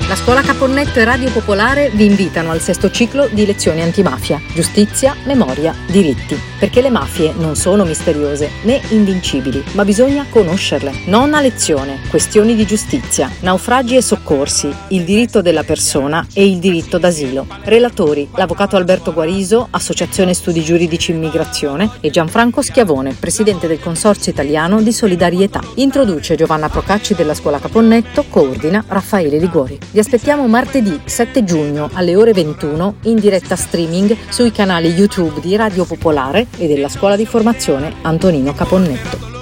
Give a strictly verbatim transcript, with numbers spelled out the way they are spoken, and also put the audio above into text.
La Scuola Caponnetto e Radio Popolare vi invitano al sesto ciclo di lezioni antimafia, giustizia, memoria, diritti. Perché le mafie non sono misteriose né invincibili, ma bisogna conoscerle. Nona lezione, questioni di giustizia, naufragi e soccorsi, il diritto della persona e il diritto d'asilo. Relatori, l'avvocato Alberto Guariso, Associazione Studi Giuridici Immigrazione, e Gianfranco Schiavone, presidente del Consorzio Italiano di Solidarietà. Introduce Giovanna Procacci della Scuola Caponnetto, coordina Raffaele Liguori. Vi aspettiamo martedì sette giugno alle ore ventuno in diretta streaming sui canali YouTube di Radio Popolare e della Scuola di Formazione Antonino Caponnetto.